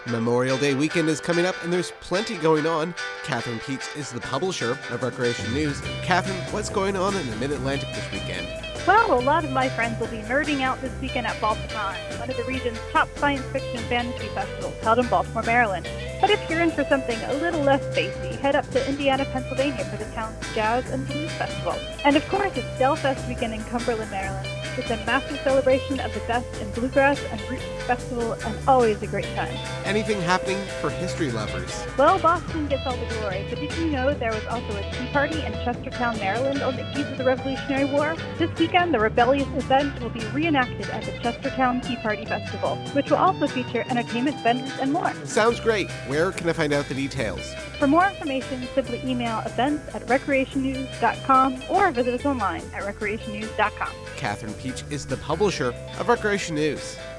Memorial Day weekend is coming up, and there's plenty going on. Catherine Peach is the publisher of Recreation News. Catherine, what's going on in the Mid-Atlantic this weekend? Well, a lot of my friends will be nerding out this weekend at Baltimore, one of the region's top science fiction fantasy festivals held in Baltimore, Maryland. But if you're in for something a little less spacey, head up to Indiana, Pennsylvania for the town's Jazz and Blues Festival. And of course, it's Delfest weekend in Cumberland, Maryland. It's a massive celebration of the best in bluegrass and roots festival, and always a great time. Anything happening for history lovers? Well, Boston gets all the glory, but did you know there was also a tea party in Chestertown, Maryland on the eve of the Revolutionary War? This weekend, the rebellious event will be reenacted at the Chestertown Tea Party Festival, which will also feature entertainment vendors and more. Sounds great. Where can I find out the details? For more information, simply email events@recreationnews.com or visit us online at recreationnews.com. Catherine Peach is the publisher of Recreation News.